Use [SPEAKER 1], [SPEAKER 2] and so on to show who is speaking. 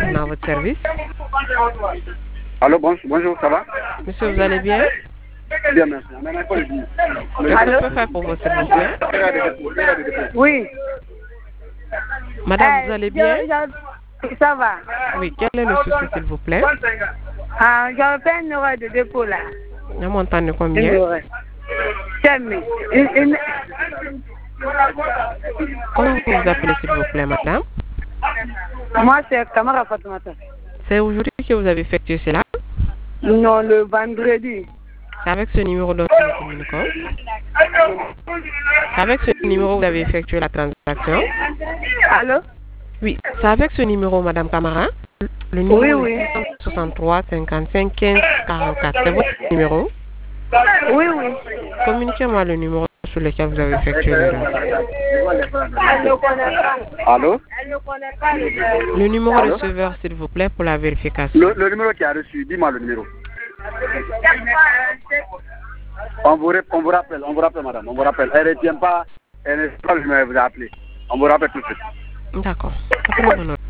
[SPEAKER 1] à votre service.
[SPEAKER 2] Allô, bonjour, ça va?
[SPEAKER 1] Monsieur, vous allez bien?
[SPEAKER 2] Bien, merci.
[SPEAKER 1] Qu'est-ce que je peux faire pour vous, s'il vous plaît?
[SPEAKER 3] Oui.
[SPEAKER 1] Madame, vous allez bien?
[SPEAKER 3] Ça va.
[SPEAKER 1] Oui, quel est le souci, s'il vous plaît?
[SPEAKER 3] J'avais fait une erreur de dépôt là.
[SPEAKER 1] Un montant de combien? Comment vous vous appelez, s'il vous plaît, madame?
[SPEAKER 3] Moi, c'est Kamara Fatoumata.
[SPEAKER 1] C'est aujourd'hui que vous avez effectué cela?
[SPEAKER 3] Non, le vendredi.
[SPEAKER 1] C'est avec ce numéro dont nous communiquons? C'est avec ce numéro que vous avez effectué la transaction?
[SPEAKER 3] Allô?
[SPEAKER 1] Oui, c'est avec ce numéro, madame Camara? Le numéro
[SPEAKER 3] oui.
[SPEAKER 1] 63 55 15 44. C'est votre numéro?
[SPEAKER 3] Oui.
[SPEAKER 1] Communiquez-moi le numéro sur lequel vous avez effectué l'erreur.
[SPEAKER 2] Allô?
[SPEAKER 1] Le numéro receveur, s'il vous plaît, pour la vérification.
[SPEAKER 2] Le numéro qui a reçu, dis-moi le numéro. On vous rappelle, madame, on vous rappelle. Elle ne retient pas, elle n'est pas, je vais vous appeler. On vous rappelle tout de suite.
[SPEAKER 1] D'accord. Appelez-moi.